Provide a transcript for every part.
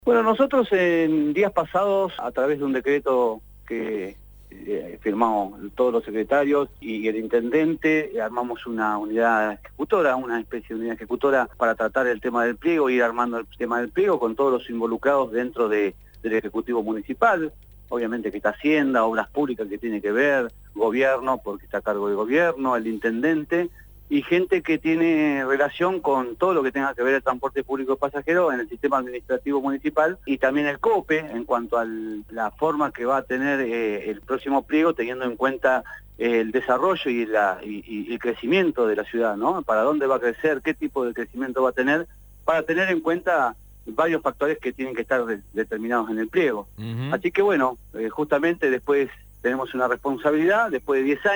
Bueno, nosotros en días pasados, a través de un decreto que firmamos todos los secretarios y el intendente, armamos una unidad ejecutora, una especie de unidad ejecutora para tratar el tema del pliego, ir armando el tema del pliego con todos los involucrados dentro del Ejecutivo Municipal. Obviamente que está Hacienda, Obras Públicas que tiene que ver, Gobierno, porque está a cargo del Gobierno, el intendente, y gente que tiene relación con todo lo que tenga que ver el transporte público de pasajeros en el sistema administrativo municipal, y también el COPE en cuanto a la forma que va a tener el próximo pliego, teniendo en cuenta el desarrollo y el crecimiento de la ciudad, ¿no? Para dónde va a crecer, qué tipo de crecimiento va a tener, para tener en cuenta varios factores que tienen que estar determinados en el pliego. Así que bueno, justamente después tenemos una responsabilidad, después de 10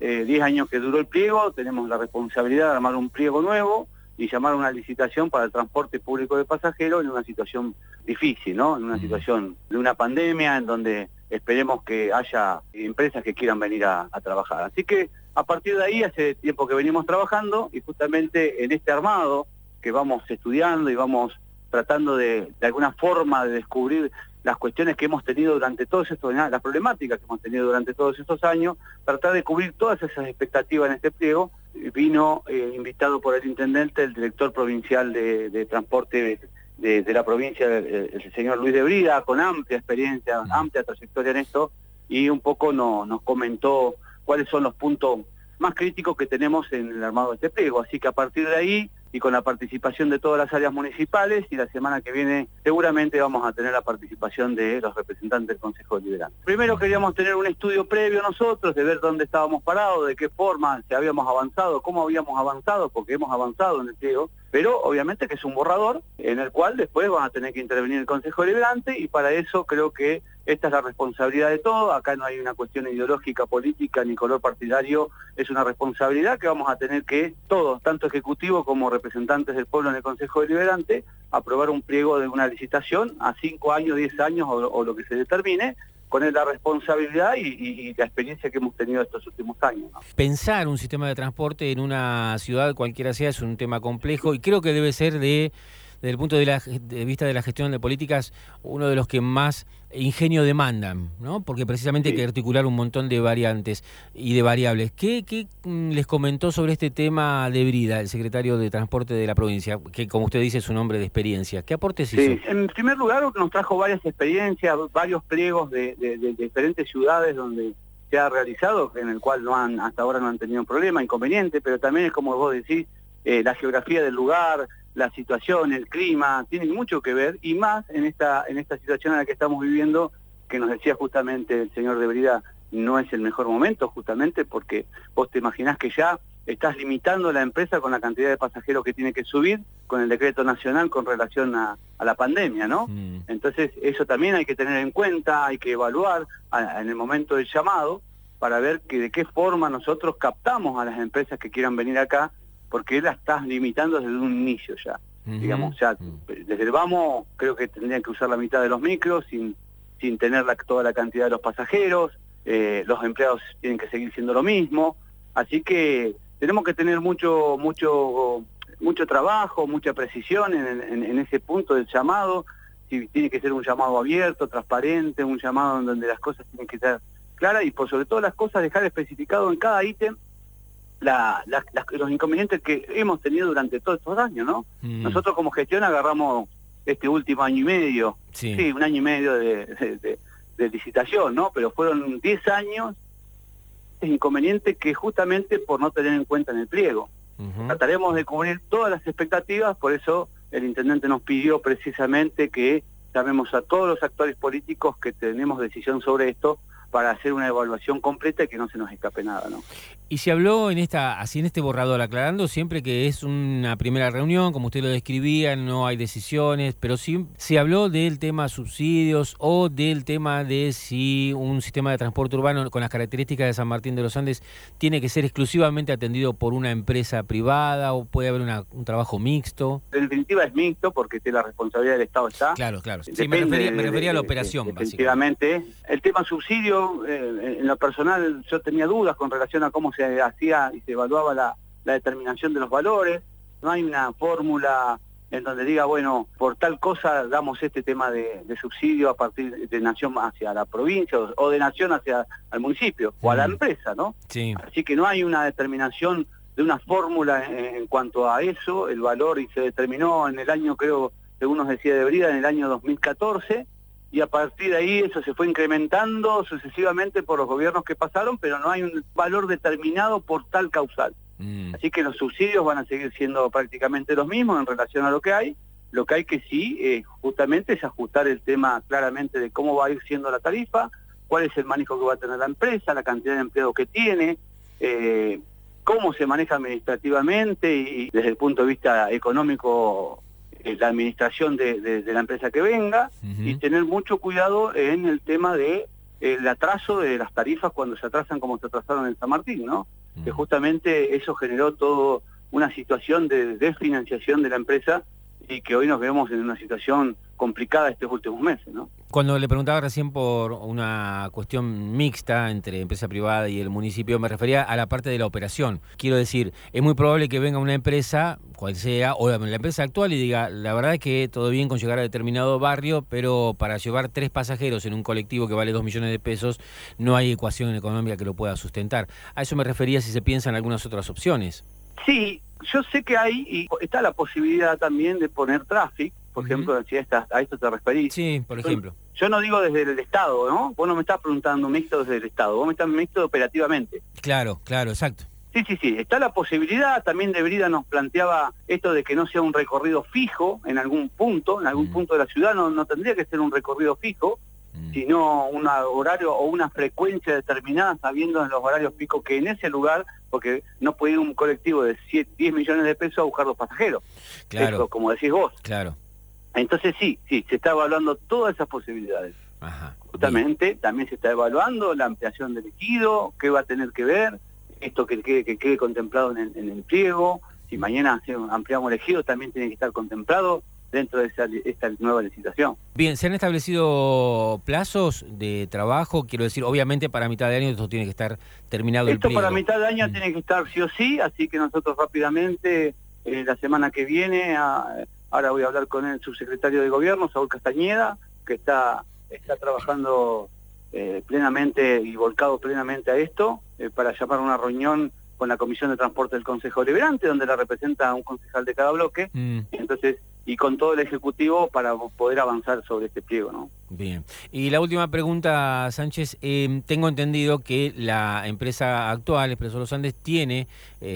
años que duró el pliego, tenemos la responsabilidad de armar un pliego nuevo y llamar a una licitación para el transporte público de pasajeros en una situación difícil, ¿no? En una situación de una pandemia en donde esperemos que haya empresas que quieran venir a trabajar. Así que a partir de ahí hace tiempo que venimos trabajando y justamente en este armado que vamos estudiando y vamos tratando de alguna forma de descubrir las cuestiones que hemos tenido durante todos estos años, las problemáticas que hemos tenido durante todos estos años, tratar de cubrir todas esas expectativas en este pliego. Vino invitado por el intendente, el director provincial de transporte de la provincia, el señor Luis de Brida, con amplia experiencia, amplia trayectoria en esto, y un poco nos comentó cuáles son los puntos más críticos que tenemos en el armado de este pliego. Así que a partir de ahí, y con la participación de todas las áreas municipales, y la semana que viene seguramente vamos a tener la participación de los representantes del Consejo Deliberante. Primero queríamos tener un estudio previo nosotros, de ver dónde estábamos parados, de qué forma se habíamos avanzado, cómo habíamos avanzado, porque hemos avanzado en el pliego, pero obviamente que es un borrador en el cual después van a tener que intervenir el Consejo Deliberante, y para eso creo que esta es la responsabilidad de todos. Acá no hay una cuestión ideológica, política, ni color partidario, es una responsabilidad que vamos a tener que todos, tanto ejecutivo como representantes del pueblo en el Consejo Deliberante, aprobar un pliego de una licitación a 5 años, 10 años o lo que se determine, con la responsabilidad y la experiencia que hemos tenido estos últimos años, ¿no? Pensar un sistema de transporte en una ciudad cualquiera sea es un tema complejo y creo que debe ser desde el punto de vista de la gestión de políticas, uno de los que más ingenio demandan, ¿no? Porque precisamente hay que articular un montón de variantes y de variables. ¿Qué les comentó sobre este tema de Brida, el secretario de Transporte de la provincia, que como usted dice es un hombre de experiencia? ¿Qué aportes hizo? En primer lugar nos trajo varias experiencias, varios pliegos de diferentes ciudades donde se ha realizado, en el cual hasta ahora no han tenido un problema, inconveniente, pero también es como vos decís, la geografía del lugar, la situación, el clima, tienen mucho que ver, y más en esta situación en la que estamos viviendo, que nos decía justamente el señor de Brida, no es el mejor momento justamente porque vos te imaginás que ya estás limitando la empresa con la cantidad de pasajeros que tiene que subir con el decreto nacional con relación a la pandemia, ¿no? Entonces eso también hay que tener en cuenta, hay que evaluar en el momento del llamado para ver de qué forma nosotros captamos a las empresas que quieran venir acá, porque la estás limitando desde un inicio ya. Digamos, ya desde el vamos creo que tendrían que usar la mitad de los micros sin tener toda la cantidad de los pasajeros, los empleados tienen que seguir siendo lo mismo, así que tenemos que tener mucho trabajo, mucha precisión en ese punto del llamado, si tiene que ser un llamado abierto, transparente, un llamado en donde las cosas tienen que estar claras y por sobre todo las cosas dejar especificado en cada ítem los inconvenientes que hemos tenido durante todos estos años, ¿no? Nosotros como gestión agarramos este último año y medio, un año y medio de licitación, ¿no? Pero fueron 10 años de inconvenientes que justamente por no tener en cuenta en el pliego. Trataremos de cubrir todas las expectativas, por eso el intendente nos pidió precisamente que llamemos a todos los actores políticos que tenemos decisión sobre esto, para hacer una evaluación completa y que no se nos escape nada, ¿no? Y se habló en este borrador, aclarando siempre que es una primera reunión, como usted lo describía, no hay decisiones, pero sí se habló del tema subsidios o del tema de si un sistema de transporte urbano con las características de San Martín de los Andes tiene que ser exclusivamente atendido por una empresa privada o puede haber un trabajo mixto. En definitiva es mixto porque la responsabilidad del Estado está. Claro. Sí, me refería a la operación, efectivamente. El tema subsidio, en lo personal yo tenía dudas con relación a cómo se hacía y se evaluaba la determinación de los valores. No hay una fórmula en donde diga, bueno, por tal cosa damos este tema de subsidio a partir de nación hacia la provincia o de nación hacia al municipio o a la empresa, ¿no? Sí. Así que no hay una determinación de una fórmula en cuanto a eso, el valor, y se determinó en el año, creo, según nos decía de Brida, en el año 2014, y a partir de ahí eso se fue incrementando sucesivamente por los gobiernos que pasaron, pero no hay un valor determinado por tal causal. Así que los subsidios van a seguir siendo prácticamente los mismos en relación a lo que hay. Lo que hay que sí, justamente es ajustar el tema claramente de cómo va a ir siendo la tarifa, cuál es el manejo que va a tener la empresa, la cantidad de empleados que tiene, cómo se maneja administrativamente y desde el punto de vista económico la administración de la empresa que venga, y tener mucho cuidado en el tema de el atraso de las tarifas cuando se atrasan como se atrasaron en San Martín, ¿no? Que justamente eso generó todo una situación de desfinanciación de la empresa y que hoy nos vemos en una situación complicada estos últimos meses, ¿no? Cuando le preguntaba recién por una cuestión mixta entre empresa privada y el municipio, me refería a la parte de la operación. Quiero decir, es muy probable que venga una empresa, cual sea, o la empresa actual, y diga, la verdad es que todo bien con llegar a determinado barrio, pero para llevar 3 pasajeros en un colectivo que vale 2 millones de pesos, no hay ecuación económica que lo pueda sustentar. A eso me refería si se piensan algunas otras opciones. Sí, yo sé que hay, y está la posibilidad también de poner tráfico, por ejemplo, si a esto te referís. Sí, por ejemplo. Yo no digo desde el Estado, ¿no? Vos no me estás preguntando mixto desde el Estado, vos me estás mixto operativamente. Claro, exacto. Sí, está la posibilidad, también de Brida nos planteaba esto de que no sea un recorrido fijo en algún punto de la ciudad, no tendría que ser un recorrido fijo, sino un horario o una frecuencia determinada, sabiendo en los horarios picos que en ese lugar, porque no puede ir un colectivo de 10 millones de pesos a buscar 2 pasajeros. Claro. Eso, como decís vos. Claro. Entonces sí, se está evaluando todas esas posibilidades. Ajá. Justamente, también se está evaluando la ampliación del ejido, qué va a tener que ver, esto que quede contemplado en el pliego. Si mañana ampliamos el ejido, también tiene que estar contemplado dentro de esta nueva licitación. Bien, ¿se han establecido plazos de trabajo? Quiero decir, obviamente para mitad de año esto tiene que estar terminado el pliego. Esto para mitad de año tiene que estar sí o sí, así que nosotros rápidamente, la semana que viene, ahora voy a hablar con el subsecretario de Gobierno, Saúl Castañeda, que está trabajando plenamente y volcado plenamente a esto, para llamar a una reunión con la Comisión de Transporte del Consejo Deliberante, donde la representa un concejal de cada bloque, entonces, y con todo el Ejecutivo para poder avanzar sobre este pliego, ¿no? Bien. Y la última pregunta, Sánchez, tengo entendido que la empresa actual, Expreso Los Andes, tiene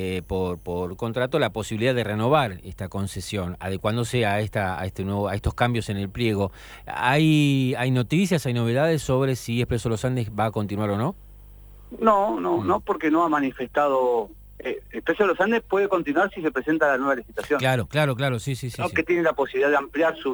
por contrato la posibilidad de renovar esta concesión, adecuándose a estos cambios en el pliego. ¿Hay noticias, hay novedades sobre si Expreso Los Andes va a continuar o no? No, porque no ha manifestado. Expreso Los Andes puede continuar si se presenta la nueva licitación. Claro, sí. Que tiene la posibilidad de ampliar su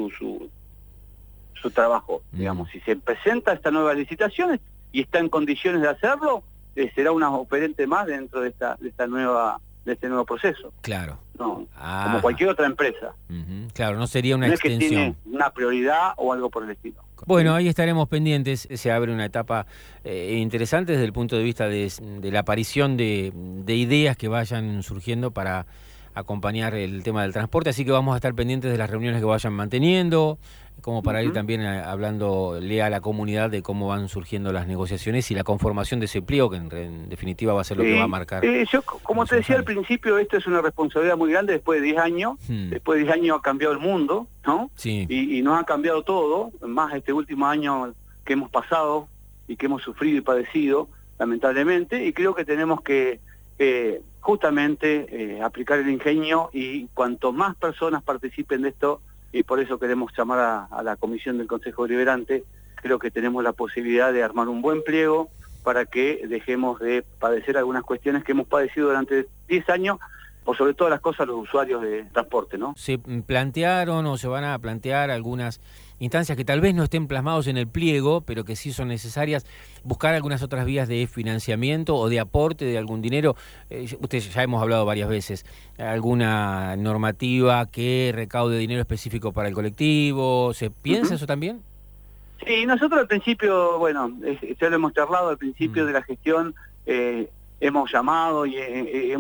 trabajo, digamos. Si se presenta esta nueva licitación y está en condiciones de hacerlo, será una operante más dentro de este nuevo proceso. Claro. No, como cualquier otra empresa. Claro, no sería una extensión. Es que tiene una prioridad o algo por el estilo. Bueno, ahí estaremos pendientes. Se abre una etapa interesante desde el punto de vista de la aparición de ideas que vayan surgiendo para acompañar el tema del transporte, así que vamos a estar pendientes de las reuniones que vayan manteniendo, como para ir también hablándole a la comunidad de cómo van surgiendo las negociaciones y la conformación de ese pliego, que en definitiva va a ser lo que va a marcar. Yo, como te decía al principio, esto es una responsabilidad muy grande después de 10 años. Después de 10 años ha cambiado el mundo, ¿no? Sí. Y nos ha cambiado todo, más este último año que hemos pasado y que hemos sufrido y padecido, lamentablemente, y creo que tenemos que justamente aplicar el ingenio, y cuanto más personas participen de esto, y por eso queremos llamar a la Comisión del Consejo Deliberante, creo que tenemos la posibilidad de armar un buen pliego para que dejemos de padecer algunas cuestiones que hemos padecido durante 10 años, por sobre todas las cosas los usuarios de transporte, ¿no? ¿Se plantearon o se van a plantear algunas instancias que tal vez no estén plasmados en el pliego, pero que sí son necesarias, buscar algunas otras vías de financiamiento o de aporte de algún dinero? Ustedes ya hemos hablado varias veces, alguna normativa que recaude dinero específico para el colectivo, ¿se piensa eso también? Sí, nosotros al principio, bueno, ya lo hemos charlado al principio de la gestión, hemos llamado y hemos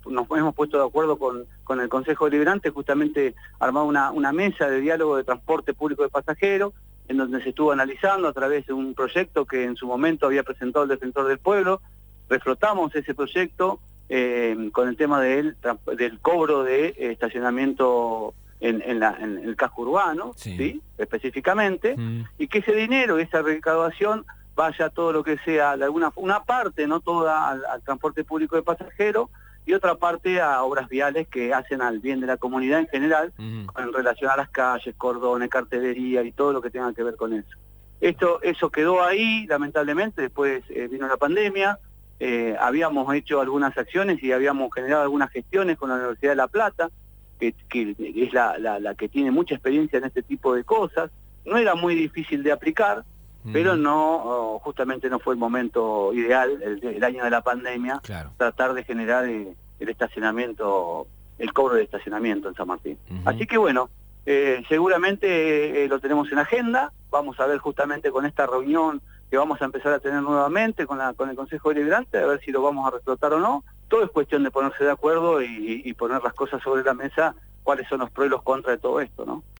nos hemos puesto de acuerdo con el Consejo Deliberante, justamente armar una mesa de diálogo de transporte público de pasajeros, en donde se estuvo analizando a través de un proyecto que en su momento había presentado el Defensor del Pueblo. Reflotamos ese proyecto con el tema del cobro de estacionamiento en el casco urbano, ¿sí? Específicamente, y que ese dinero, esa recaudación, vaya a todo lo que sea, de una parte, no toda, al transporte público de pasajeros, y otra parte a obras viales que hacen al bien de la comunidad en general, en relación a las calles, cordones, cartelería y todo lo que tenga que ver con eso. Eso quedó ahí, lamentablemente, después vino la pandemia. Habíamos hecho algunas acciones y habíamos generado algunas gestiones con la Universidad de La Plata, que es la que tiene mucha experiencia en este tipo de cosas. No era muy difícil de aplicar, pero no, justamente no fue el momento ideal, el año de la pandemia, tratar de generar el estacionamiento, el cobro de estacionamiento en San Martín. Así que bueno, seguramente lo tenemos en agenda. Vamos a ver justamente con esta reunión que vamos a empezar a tener nuevamente con el Consejo Deliberante, a ver si lo vamos a reflotar o no. Todo es cuestión de ponerse de acuerdo y poner las cosas sobre la mesa, cuáles son los pros y los contras de todo esto, ¿no?